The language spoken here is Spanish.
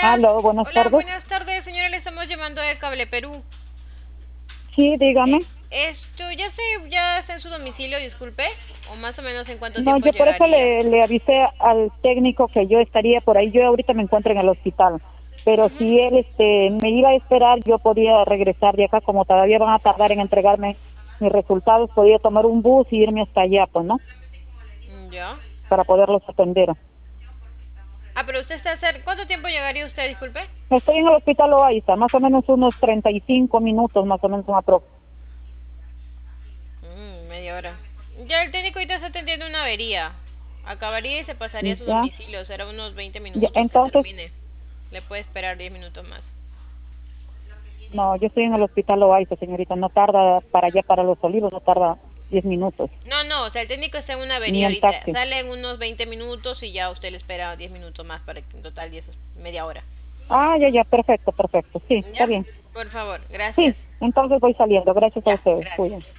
Aló, buenas Hola, tardes. buenas tardes, señora. Le estamos llamando de Cable Perú. Sí, dígame. Esto, ya está en su domicilio, disculpe, o más o menos en cuánto No, tiempo yo por eso llegaría. le avisé al técnico que yo estaría por ahí. Yo ahorita me encuentro en el hospital, pero Ujú. si él me iba a esperar, yo podía regresar de acá, como todavía van a tardar en entregarme mis resultados, podía tomar un bus y irme hasta allá, pues, ¿no? Ya. Para poderlos atender. Ah, pero usted está cerca. ¿Cuánto tiempo llegaría usted, disculpe? Estoy en el hospital Loaiza, más o menos unos 35 minutos, más o menos una pro. Media hora. Ya el técnico ahorita está atendiendo una avería. Acabaría y se pasaría a su Ya, domicilio. Será unos 20 ya, minutos que entonces, termine. Le puede esperar 10 minutos más. no, yo estoy en el hospital Loaiza, señorita, no tarda para allá, para Los Olivos, no tarda 10 minutos, No, no, o sea, el técnico está en una ni avería en ahorita. taxi. Sale en unos 20 minutos y ya usted le espera 10 minutos más para que en total 10, media hora. Ah, ya, ya, perfecto, perfecto. Sí, está ¿Ya? bien. Por favor, Sí, gracias. entonces voy saliendo. Gracias a Ya, ustedes. gracias. Cuídense.